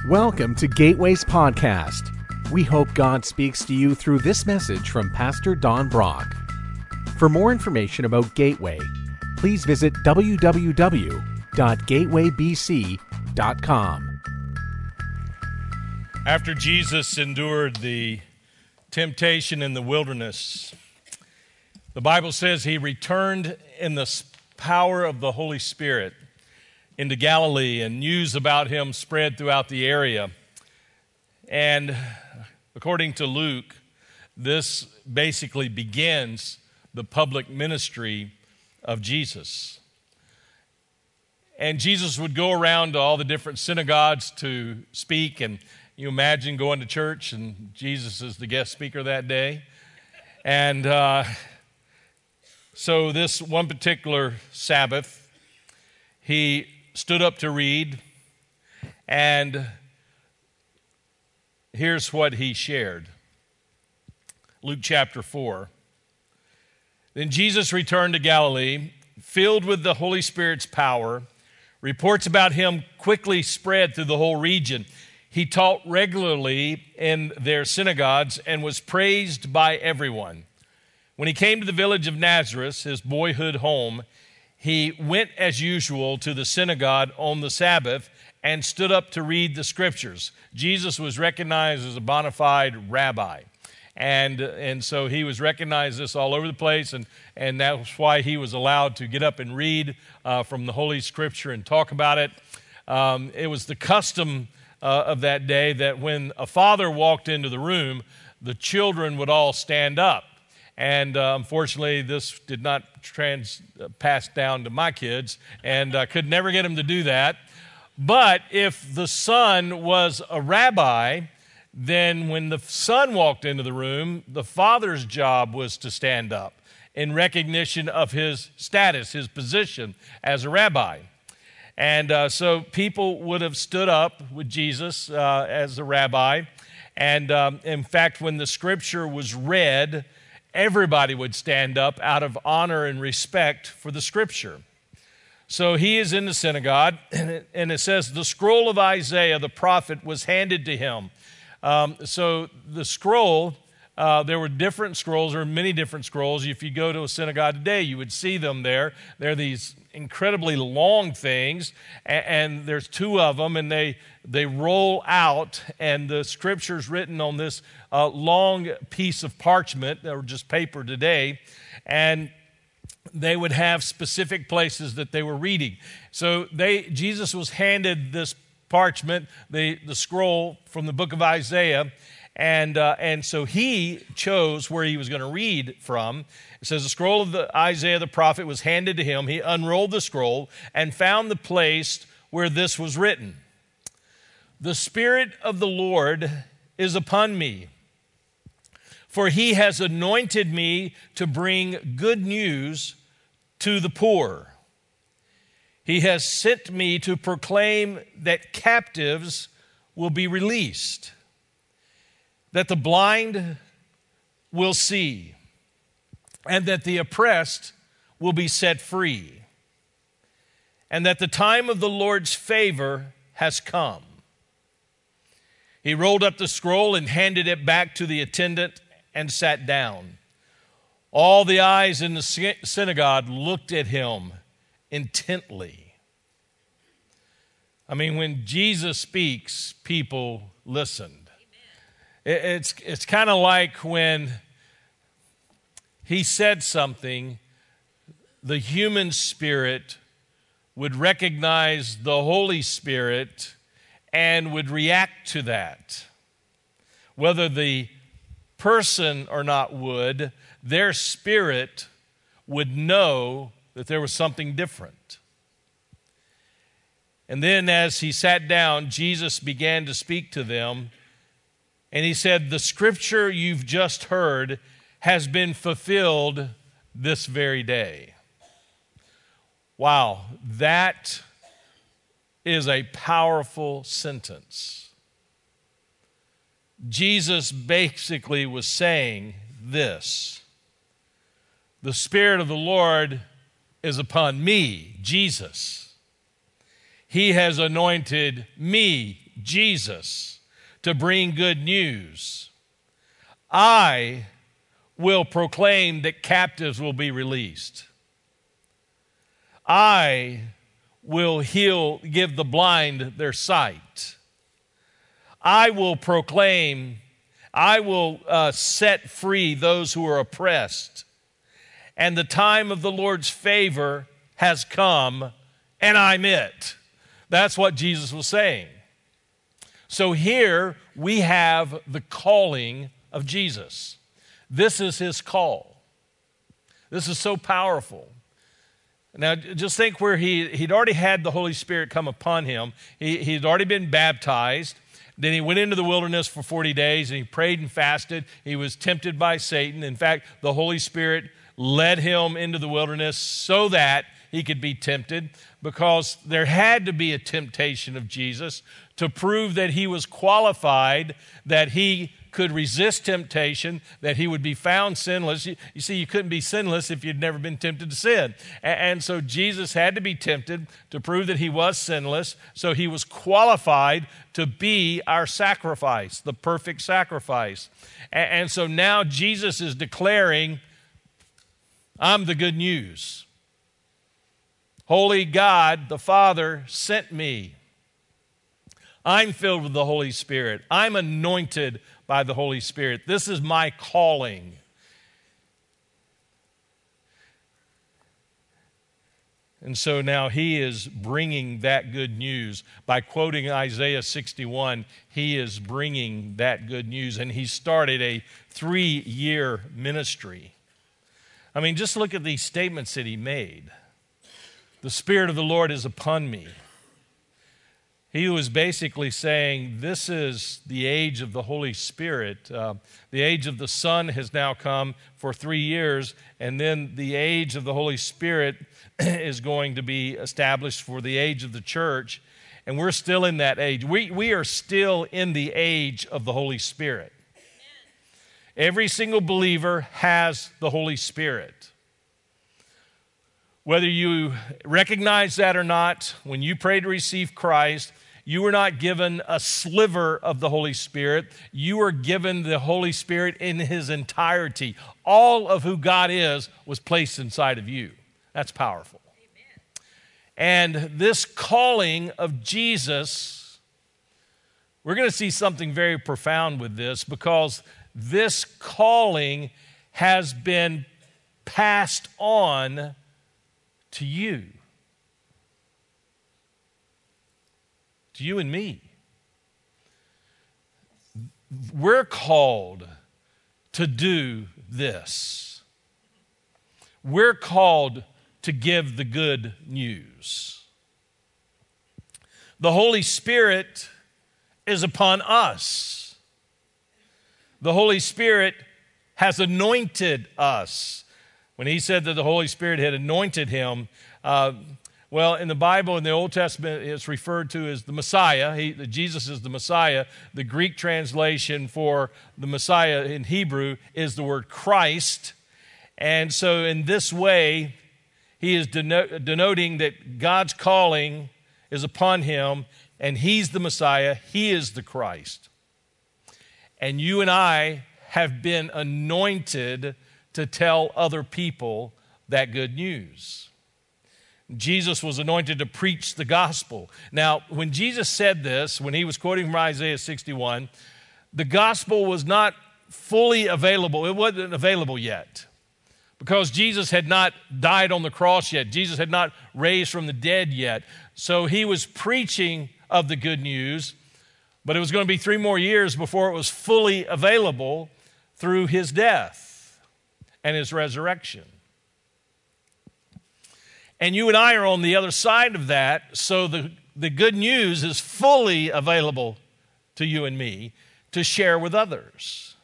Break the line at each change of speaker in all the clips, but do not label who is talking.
Welcome to Gateway's podcast. We hope God speaks to you through this message from Pastor Don Brock. For more information about Gateway, please visit www.gatewaybc.com.
After Jesus endured the temptation in the wilderness, the Bible says he returned in the power of the Holy Spirit into Galilee, and news about him spread throughout the area. And according to Luke, this basically begins the public ministry of Jesus. And Jesus would go around to all the different synagogues to speak, and you imagine going to church and Jesus is the guest speaker that day. And so this one particular Sabbath, he stood up to read, and here's what he shared. Luke chapter 4. Then Jesus returned to Galilee, filled with the Holy Spirit's power. Reports about him quickly spread through the whole region. He taught regularly in their synagogues and was praised by everyone. When he came to the village of Nazareth, his boyhood home, he went as usual to the synagogue on the Sabbath and stood up to read the scriptures. Jesus was recognized as a bona fide rabbi. And so he was recognized this all over the place, and that's why he was allowed to get up and read from the Holy Scripture and talk about it. It was the custom of that day that when a father walked into the room, the children would all stand up. And unfortunately, this did not pass down to my kids, and I could never get them to do that. But if the son was a rabbi, then when the son walked into the room, the father's job was to stand up in recognition of his status, his position as a rabbi. And so people would have stood up with Jesus as a rabbi. And in fact, when the scripture was read, everybody would stand up out of honor and respect for the scripture. So he is in the synagogue, and it says, the scroll of Isaiah the prophet was handed to him. So the scroll, there were different scrolls, or many different scrolls. If you go to a synagogue today, you would see them there. They're these incredibly long things, and there's two of them, and they roll out, and the scripture's written on this long piece of parchment, or just paper today, and they would have specific places that they were reading. So Jesus was handed this parchment, the scroll from the book of Isaiah, and so he chose where he was going to read from. It says the scroll of Isaiah the prophet was handed to him. He unrolled the scroll and found the place where this was written. The Spirit of the Lord is upon me, for he has anointed me to bring good news to the poor. He has sent me to proclaim that captives will be released, that the blind will see, and that the oppressed will be set free, and that the time of the Lord's favor has come. He rolled up the scroll and handed it back to the attendant and sat down. All the eyes in the synagogue looked at him intently. I mean, when Jesus speaks, people listened. It's kind of like when he said something, the human spirit would recognize the Holy Spirit and would react to that. Whether the person or not would, their spirit would know that there was something different. And then as he sat down, Jesus began to speak to them, and he said, the scripture you've just heard has been fulfilled this very day. Wow, that is a powerful sentence. Jesus basically was saying this: the Spirit of the Lord is upon me, Jesus. He has anointed me, Jesus, to bring good news. I will proclaim that captives will be released. I will give the blind their sight. I will proclaim, I will set free those who are oppressed. And the time of the Lord's favor has come, and I'm it. That's what Jesus was saying. So here we have the calling of Jesus. This is his call. This is so powerful. Now, just think where he'd already had the Holy Spirit come upon him. He'd already been baptized. Then he went into the wilderness for 40 days, and he prayed and fasted. He was tempted by Satan. In fact, the Holy Spirit led him into the wilderness so that he could be tempted, because there had to be a temptation of Jesus to prove that he was qualified, that he could resist temptation, that he would be found sinless. You see, you couldn't be sinless if you'd never been tempted to sin. And so Jesus had to be tempted to prove that he was sinless, so he was qualified to be our sacrifice, the perfect sacrifice. And so now Jesus is declaring, I'm the good news. Holy God, the Father, sent me. I'm filled with the Holy Spirit. I'm anointed by the Holy Spirit. This is my calling. And so now he is bringing that good news. By quoting Isaiah 61, he is bringing that good news. And he started a 3-year ministry. I mean, just look at these statements that he made. The Spirit of the Lord is upon me. He was basically saying, this is the age of the Holy Spirit. The age of the Son has now come for 3 years, and then the age of the Holy Spirit is going to be established for the age of the church, and we're still in that age. We are still in the age of the Holy Spirit. Every single believer has the Holy Spirit. Whether you recognize that or not, when you pray to receive Christ, you were not given a sliver of the Holy Spirit. You were given the Holy Spirit in his entirety. All of who God is was placed inside of you. That's powerful. Amen. And this calling of Jesus, we're going to see something very profound with this, because this calling has been passed on to you. To you and me. We're called to do this. We're called to give the good news. The Holy Spirit is upon us. The Holy Spirit has anointed us. When he said that the Holy Spirit had anointed him, well, in the Bible, in the Old Testament, it's referred to as the Messiah. Jesus is the Messiah. The Greek translation for the Messiah in Hebrew is the word Christ. And so in this way, he is denoting that God's calling is upon him, and he's the Messiah. He is the Christ. And you and I have been anointed to tell other people that good news. Jesus was anointed to preach the gospel. Now, when Jesus said this, when he was quoting from Isaiah 61, the gospel was not fully available. It wasn't available yet, because Jesus had not died on the cross yet. Jesus had not raised from the dead yet. So he was preaching of the good news, but it was going to be 3 more years before it was fully available through his death and his resurrection. And you and I are on the other side of that, so the good news is fully available to you and me to share with others.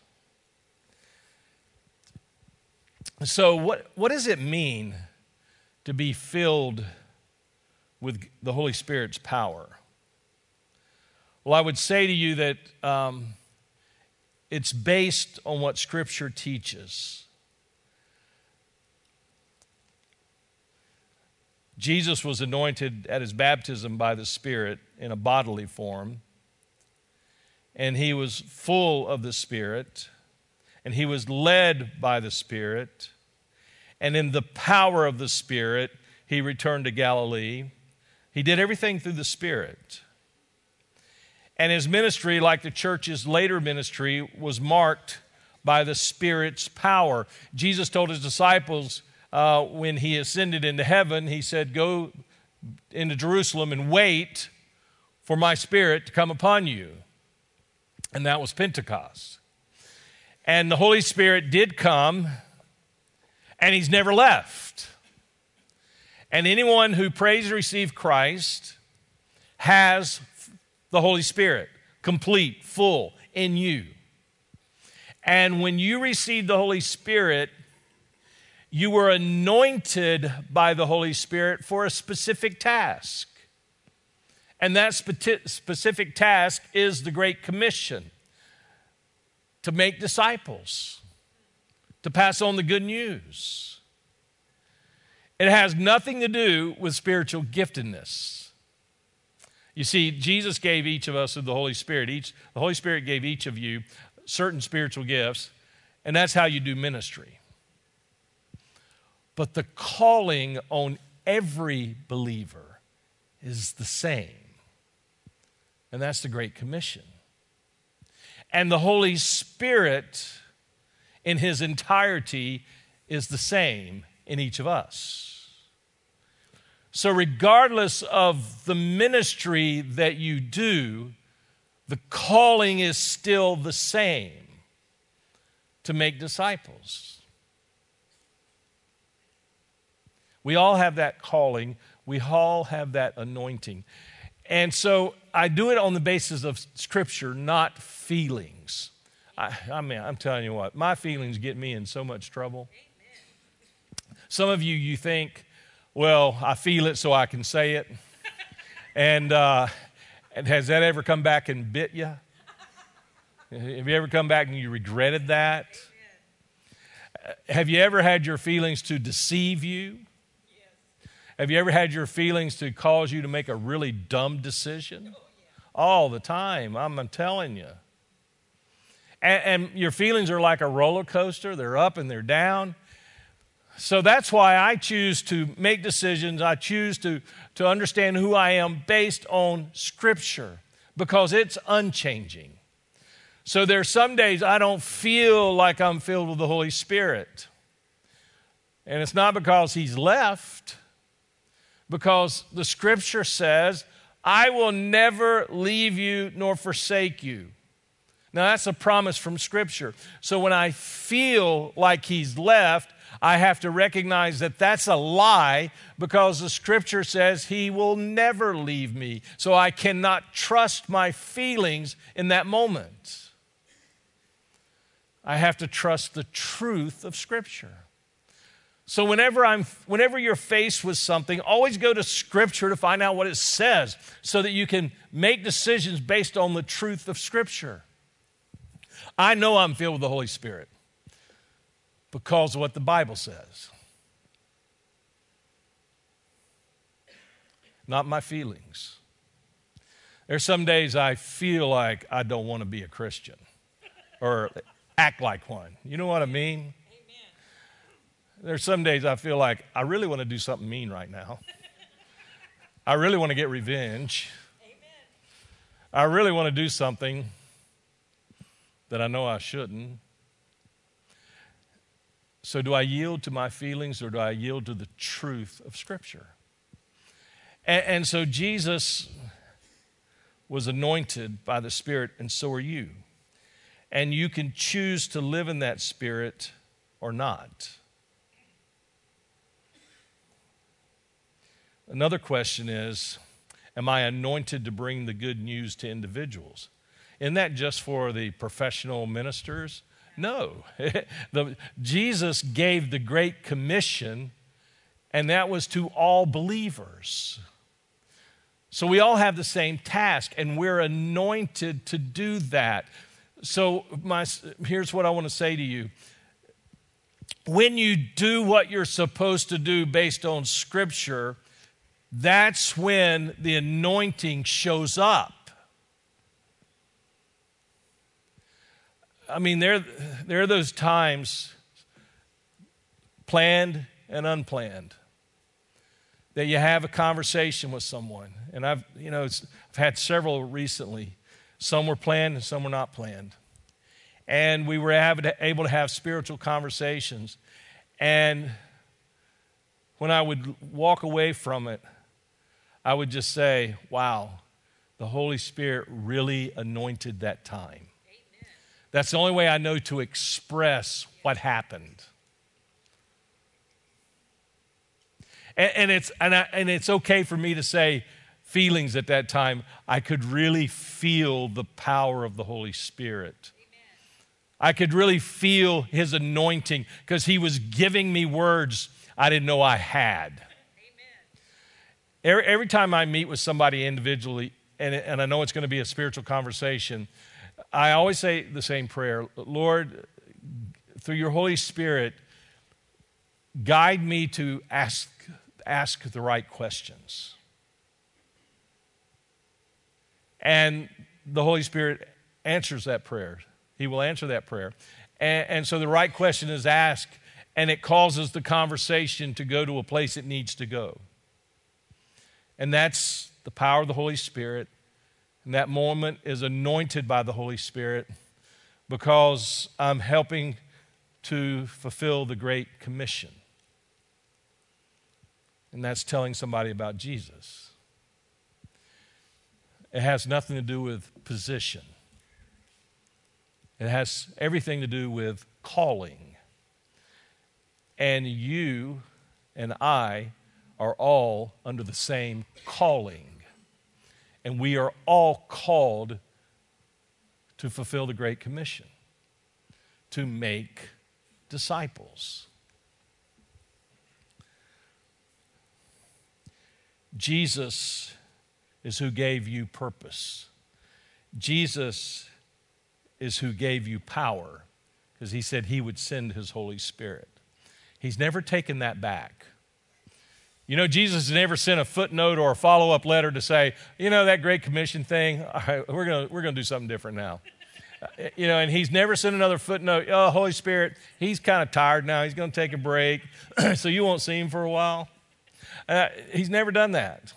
So what does it mean to be filled with the Holy Spirit's power? Well, I would say to you that it's based on what Scripture teaches. Jesus was anointed at his baptism by the Spirit in a bodily form. and he was full of the Spirit, and he was led by the Spirit, and in the power of the Spirit, he returned to Galilee. He did everything through the Spirit. And his ministry, like the church's later ministry, was marked by the Spirit's power. Jesus told his disciples when he ascended into heaven, he said, "Go into Jerusalem and wait for my Spirit to come upon you." And that was Pentecost. And the Holy Spirit did come, and he's never left. And anyone who prays to receive Christ has the Holy Spirit, complete, full, in you. And when you received the Holy Spirit, you were anointed by the Holy Spirit for a specific task. And that specific task is the Great Commission, to make disciples, to pass on the good news. It has nothing to do with spiritual giftedness. You see, Jesus gave each of us the Holy Spirit. The Holy Spirit gave each of you certain spiritual gifts, and that's how you do ministry. But the calling on every believer is the same, and that's the Great Commission. And the Holy Spirit in his entirety is the same in each of us. So regardless of the ministry that you do, the calling is still the same, to make disciples. We all have that calling. We all have that anointing. And so I do it on the basis of Scripture, not feelings. I mean, I'm telling you what, my feelings get me in so much trouble. Amen. Some of you think, well, I feel it so I can say it. And has that ever come back and bit you? Have you ever come back and you regretted that? Have you ever had your feelings to deceive you? Have you ever had your feelings to cause you to make a really dumb decision? All the time, I'm telling you. And your feelings are like a roller coaster. They're up and they're down. So that's why I choose to make decisions. I choose to understand who I am based on Scripture, because it's unchanging. So there's some days I don't feel like I'm filled with the Holy Spirit. And it's not because he's left, because the Scripture says, "I will never leave you nor forsake you." Now that's a promise from Scripture. So when I feel like he's left, I have to recognize that that's a lie, because the Scripture says he will never leave me. So I cannot trust my feelings in that moment. I have to trust the truth of Scripture. So whenever you're faced with something, always go to Scripture to find out what it says, so that you can make decisions based on the truth of Scripture. I know I'm filled with the Holy Spirit because of what the Bible says, not my feelings. There's some days I feel like I don't want to be a Christian or act like one. You know what I mean? There's some days I feel like I really want to do something mean right now. I really want to get revenge. I really want to do something that I know I shouldn't. So do I yield to my feelings, or do I yield to the truth of Scripture? And so Jesus was anointed by the Spirit, and so are you. And you can choose to live in that Spirit or not. Another question is, am I anointed to bring the good news to individuals? Isn't that just for the professional ministers? No. Jesus gave the Great Commission, and that was to all believers. So we all have the same task, and we're anointed to do that. So here's what I want to say to you. When you do what you're supposed to do based on Scripture, that's when the anointing shows up. I mean, there are those times, planned and unplanned, that you have a conversation with someone. And I've had several recently. Some were planned and some were not planned. And we were able to have spiritual conversations. And when I would walk away from it, I would just say, wow, the Holy Spirit really anointed that time. Amen. That's the only way I know to express what happened. And it's okay for me to say feelings at that time. I could really feel the power of the Holy Spirit. I could really feel his anointing because he was giving me words I didn't know I had. Amen. Every time I meet with somebody individually, and I know it's going to be a spiritual conversation, I always say the same prayer. Lord, through your Holy Spirit, guide me to ask the right questions. And the Holy Spirit answers that prayer. He will answer that prayer. And so the right question is asked, and it causes the conversation to go to a place it needs to go. And that's the power of the Holy Spirit. And that moment is anointed by the Holy Spirit because I'm helping to fulfill the Great Commission. And that's telling somebody about Jesus. It has nothing to do with position. It has everything to do with calling. And you and I are all under the same calling. And we are all called to fulfill the Great Commission, to make disciples. Jesus is who gave you purpose. Jesus is who gave you power, because he said he would send his Holy Spirit. He's never taken that back. You know, Jesus has never sent a footnote or a follow-up letter to say, that Great Commission thing, all right, we're gonna do something different now. And he's never sent another footnote. Oh, Holy Spirit, he's kind of tired now. He's going to take a break, so you won't see him for a while. He's never done that.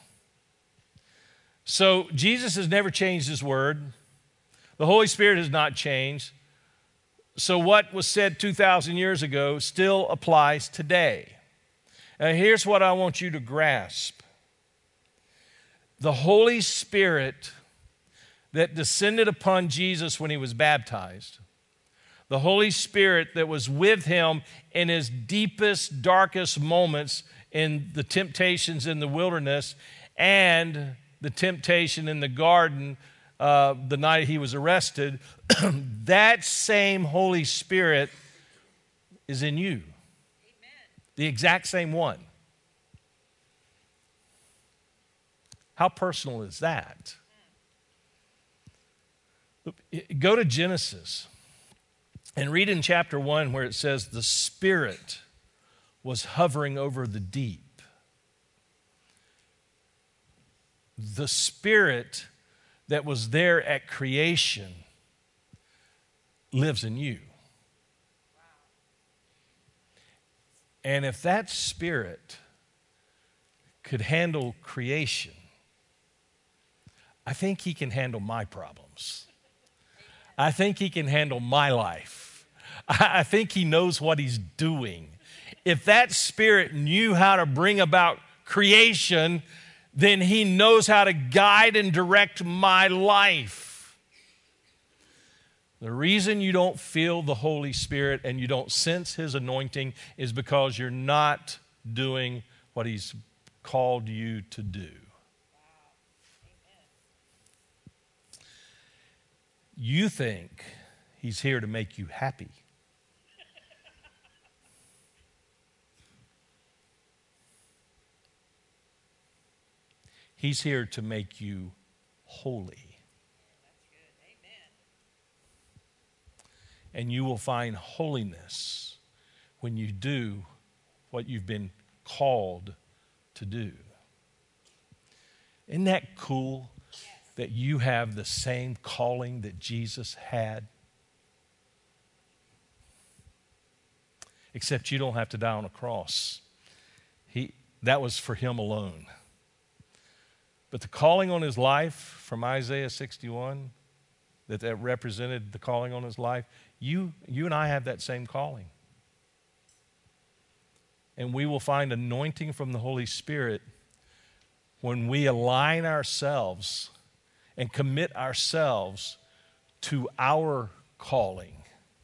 So Jesus has never changed his word. The Holy Spirit has not changed. So what was said 2,000 years ago still applies today. And here's what I want you to grasp. The Holy Spirit that descended upon Jesus when he was baptized, the Holy Spirit that was with him in his deepest, darkest moments in the temptations in the wilderness and the temptation in the garden the night he was arrested, that same Holy Spirit is in you. Amen. The exact same one. How personal is that? Go to Genesis and read in chapter 1 where it says the Spirit was hovering over the deep. The Spirit that was there at creation lives in you. And if that Spirit could handle creation, I think he can handle my problems. I think he can handle my life. I think he knows what he's doing. If that Spirit knew how to bring about creation, then he knows how to guide and direct my life. The reason you don't feel the Holy Spirit and you don't sense his anointing is because you're not doing what he's called you to do. You think he's here to make you happy. He's here to make you holy.
That's good. Amen.
And you will find holiness when you do what you've been called to do. Isn't that cool? Yes. That you have the same calling that Jesus had? except you don't have to die on a cross. That was for him alone. But the calling on his life from Isaiah 61, that represented the calling on his life, you and I have that same calling. And we will find anointing from the Holy Spirit when we align ourselves and commit ourselves to our calling.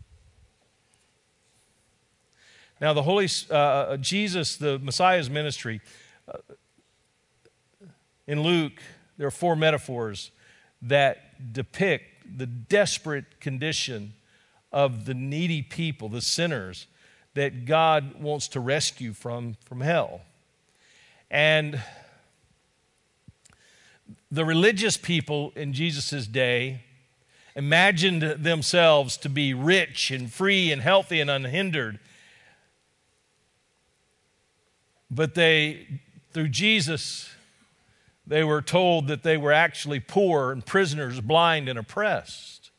Now, Jesus, the Messiah's ministry, in Luke, there are 4 metaphors that depict the desperate condition of the needy people, the sinners, that God wants to rescue from hell. And the religious people in Jesus' day imagined themselves to be rich and free and healthy and unhindered. But through Jesus, they were told that they were actually poor and prisoners, blind and oppressed.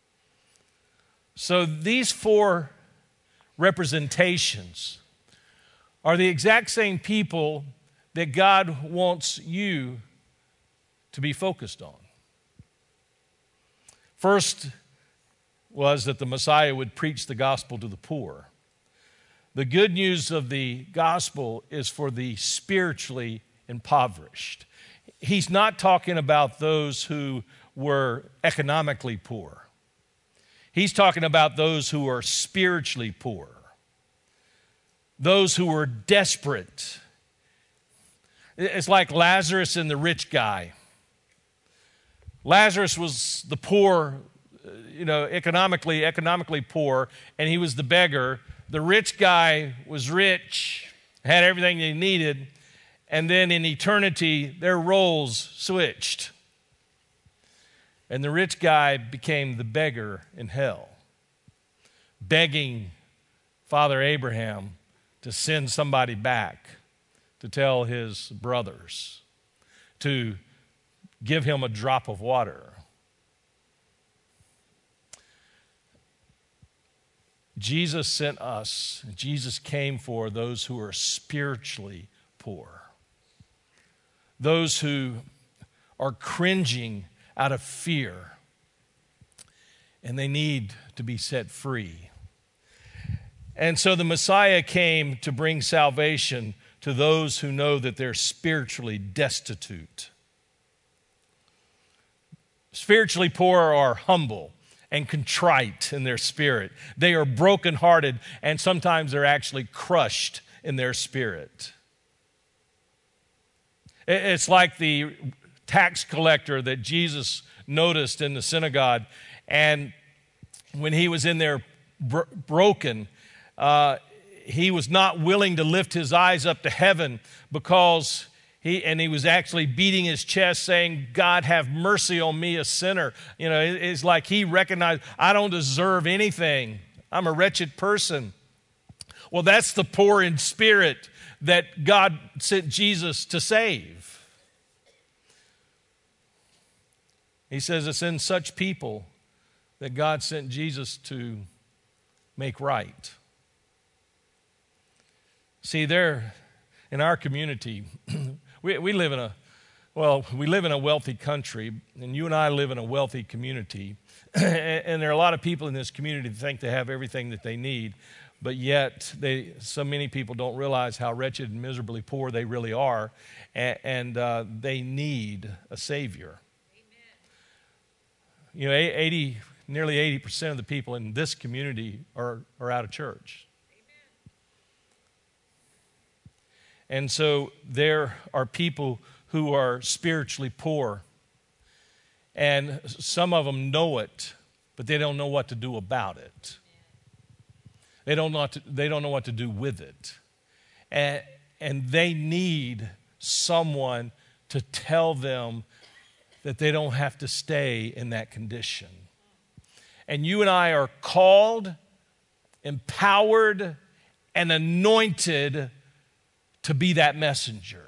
So these 4 representations are the exact same people that God wants you to be focused on. First was that the Messiah would preach the gospel to the poor. The good news of the gospel is for the spiritually impoverished. He's not talking about those who were economically poor. He's talking about those who are spiritually poor, those who were desperate. It's like Lazarus and the rich guy. Lazarus was the poor, economically poor, and he was the beggar. The rich guy was rich, had everything they needed, and then in eternity, their roles switched. And the rich guy became the beggar in hell, begging Father Abraham to send somebody back to tell his brothers to give him a drop of water. Jesus sent us, Jesus came for those who are spiritually poor, those who are cringing out of fear, and they need to be set free. And so the Messiah came to bring salvation to those who know that they're spiritually destitute. Spiritually poor are humble and contrite in their spirit. They are brokenhearted, and sometimes they're actually crushed in their spirit. It's like the tax collector that Jesus noticed in the synagogue, and when he was in there broken, he was not willing to lift his eyes up to heaven because he was actually beating his chest saying, God, have mercy on me, a sinner. It's like he recognized, I don't deserve anything. I'm a wretched person. Well, that's the poor in spirit that God sent Jesus to save. He says it's in such people that God sent Jesus to make right. See, there in our community, we live in a wealthy country, and you and I live in a wealthy community. And there are a lot of people in this community that think they have everything that they need, but yet so many people don't realize how wretched and miserably poor they really are, and they need a Savior. Amen. Nearly 80% of the people in this community are out of church. And so there are people who are spiritually poor, and some of them know it, but they don't know what to do about it. They don't know what to do with it. And they need someone to tell them that they don't have to stay in that condition. And you and I are called, empowered, and anointed to be that messenger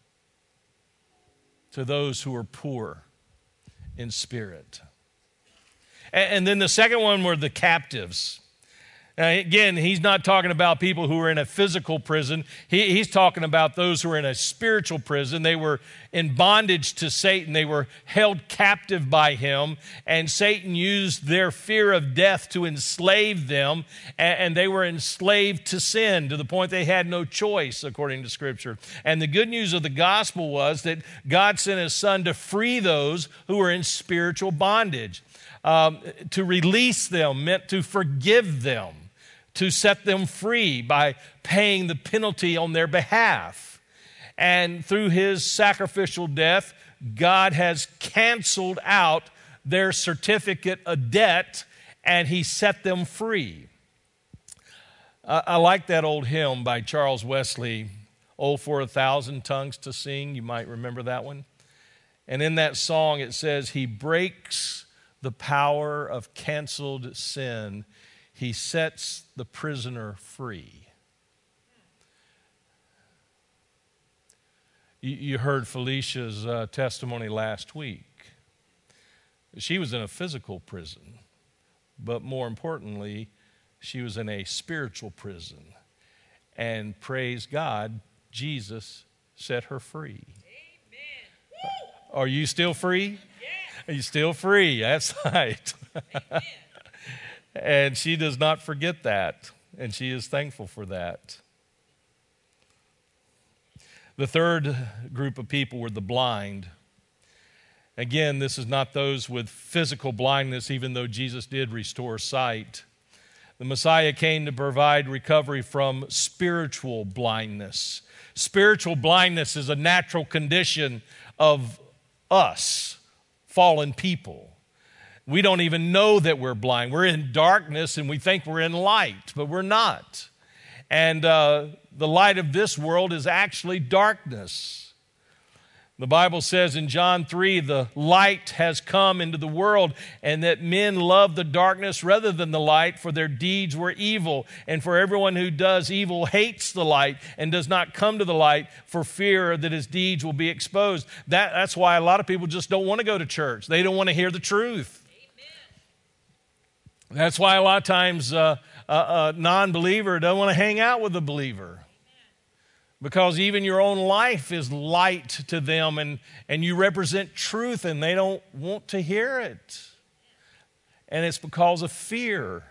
to those who are poor in spirit. And then the second one were the captives. Now, again, he's not talking about people who are in a physical prison. He's talking about those who are in a spiritual prison. They were in bondage to Satan. They were held captive by him, and Satan used their fear of death to enslave them, and they were enslaved to sin to the point they had no choice, according to Scripture. And the good news of the gospel was that God sent his Son to free those who were in spiritual bondage. To release them meant to forgive them, to set them free by paying the penalty on their behalf. And through his sacrificial death, God has canceled out their certificate of debt, and he set them free. I like that old hymn by Charles Wesley, "Oh, for 1,000 tongues to sing." You might remember that one. And in that song it says, "He breaks the power of canceled sin. He sets the prisoner free." You heard Felicia's testimony last week. She was in a physical prison, but more importantly, she was in a spiritual prison. And praise God, Jesus set her free.
Amen.
Are you still free?
Yeah.
Are you still free? That's right.
Amen.
And she does not forget that, and she is thankful for that. The third group of people were the blind. Again, this is not those with physical blindness, even though Jesus did restore sight. The Messiah came to provide recovery from spiritual blindness. Spiritual blindness is a natural condition of us, fallen people. We don't even know that we're blind. We're in darkness and we think we're in light, but we're not. And the light of this world is actually darkness. The Bible says in John 3, the light has come into the world, and that men love the darkness rather than the light, for their deeds were evil. And for everyone who does evil hates the light and does not come to the light for fear that his deeds will be exposed. That's why a lot of people just don't want to go to church. They don't want to hear the truth. That's why a lot of times a non-believer doesn't want to hang out with a believer, because even your own life is light to them, and you represent truth, and they don't want to hear it. And it's because of fear.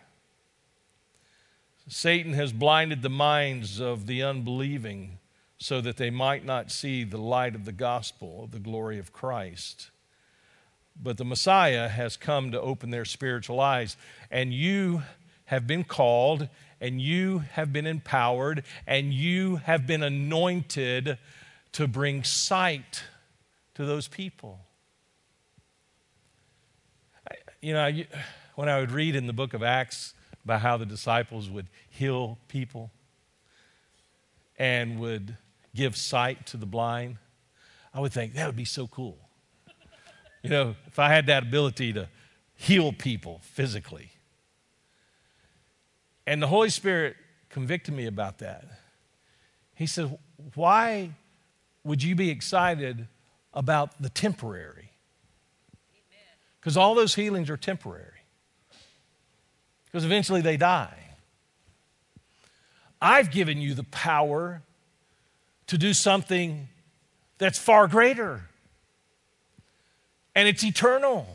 Satan has blinded the minds of the unbelieving so that they might not see the light of the gospel of the glory of Christ. But the Messiah has come to open their spiritual eyes. And you have been called, and you have been empowered, and you have been anointed to bring sight to those people. When I would read in the book of Acts about how the disciples would heal people and would give sight to the blind, I would think that would be so cool. If I had that ability to heal people physically. And the Holy Spirit convicted me about that. He said, why would you be excited about the temporary? Because all those healings are temporary. Because eventually they die. I've given you the power to do something that's far greater. And it's eternal.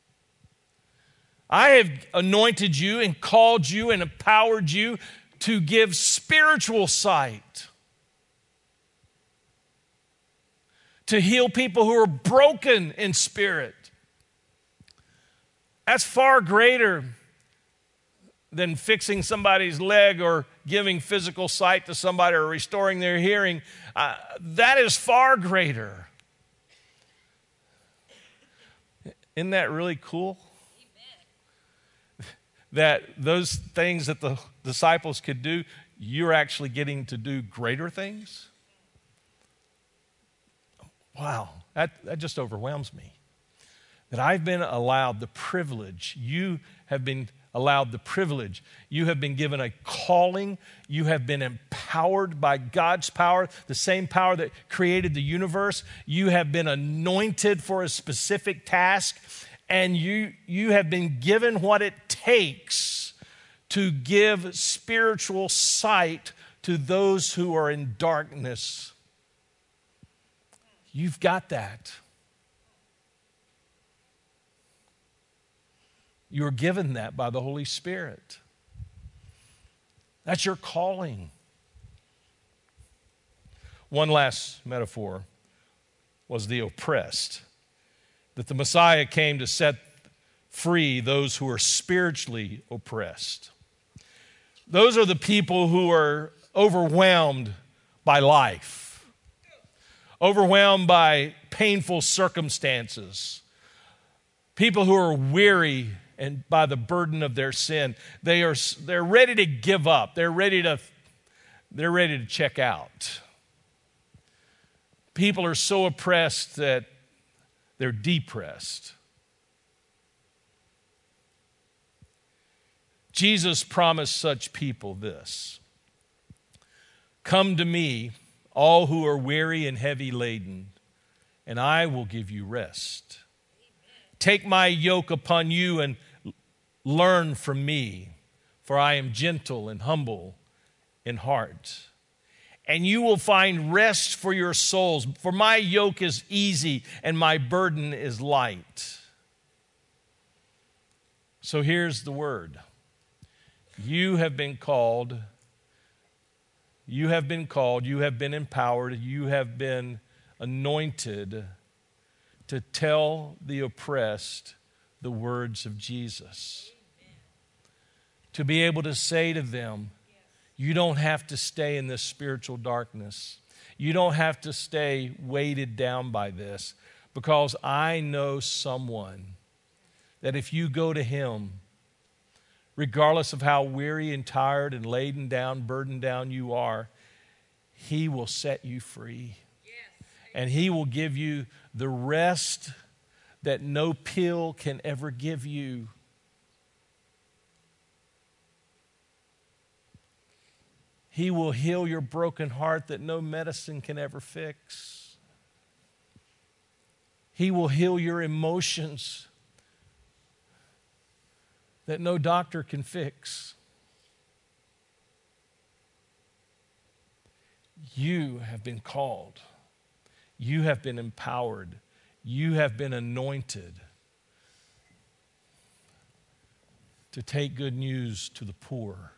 I have anointed you and called you and empowered you to give spiritual sight, to heal people who are broken in spirit. That's far greater than fixing somebody's leg or giving physical sight to somebody or restoring their hearing. That is far greater. Isn't that really cool? Amen. That those things that the disciples could do, you're actually getting to do greater things? Wow, that just overwhelms me. That I've been allowed the privilege, you have been allowed the privilege, you have been given a calling, you have been empowered by God's power, the same power that created the universe. You have been anointed for a specific task, and you have been given what it takes to give spiritual sight to those who are in darkness. You've got that. You're given that by the Holy Spirit. That's your calling. One last metaphor was the oppressed. That the Messiah came to set free those who are spiritually oppressed. Those are the people who are overwhelmed by life, overwhelmed by painful circumstances, people who are weary and by the burden of their sin. They're ready to give up. They're ready to check out. People are so oppressed that they're depressed. Jesus promised such people this: "Come to me, all who are weary and heavy laden, and I will give you rest. Take my yoke upon you and learn from me, for I am gentle and humble in heart. And you will find rest for your souls, for my yoke is easy and my burden is light." So here's the word. You have been called, you have been empowered, you have been anointed to tell the oppressed the words of Jesus. To be able to say to them, you don't have to stay in this spiritual darkness. You don't have to stay weighted down by this, because I know someone that if you go to him, regardless of how weary and tired and laden down, burdened down you are, he will set you free. And he will give you the rest that no pill can ever give you. He will heal your broken heart that no medicine can ever fix. He will heal your emotions that no doctor can fix. You have been called. You have been empowered. You have been anointed to take good news to the poor,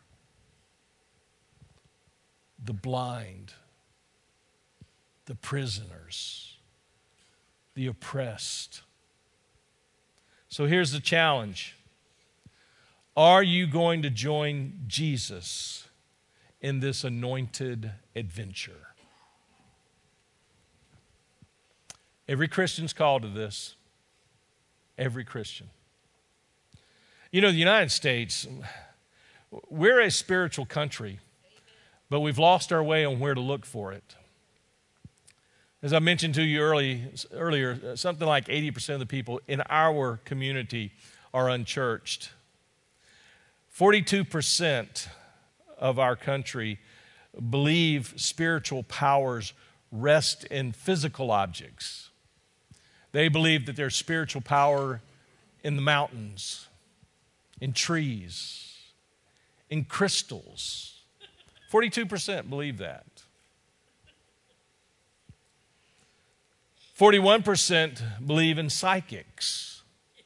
the blind, the prisoners, the oppressed. So here's the challenge. Are you going to join Jesus in this anointed adventure? Every Christian's called to this. Every Christian. You know, the United States, we're a spiritual country, but we've lost our way on where to look for it. As I mentioned to you earlier, something like 80% of the people in our community are unchurched. 42% of our country believe spiritual powers rest in physical objects. They believe that there's spiritual power in the mountains, in trees, in crystals. 42% believe that. 41% believe in psychics.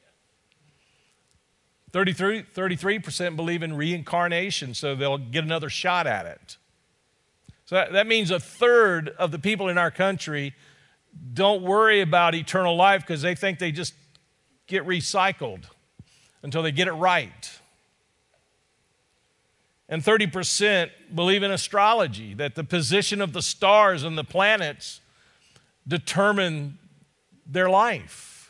33% believe in reincarnation, so they'll get another shot at it. So that means a third of the people in our country don't worry about eternal life because they think they just get recycled until they get it right. And 30% believe in astrology, that the position of the stars and the planets determine their life.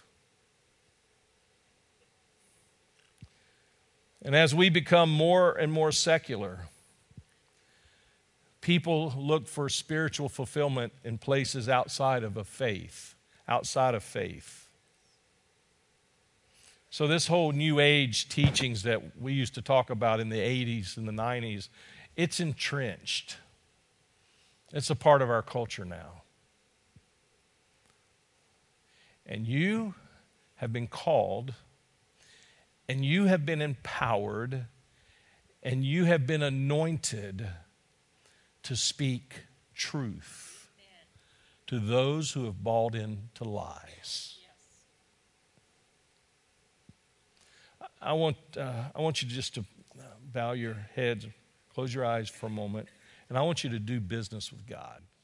And as we become more and more secular, people look for spiritual fulfillment in places outside of faith. So this whole New Age teachings that we used to talk about in the 80s and the 90s, it's entrenched. It's a part of our culture now. And you have been called, and you have been empowered, And you have been anointed to speak truth to those who have bought into lies. I want you just to bow your heads, close your eyes for a moment, and I want you to do business with God.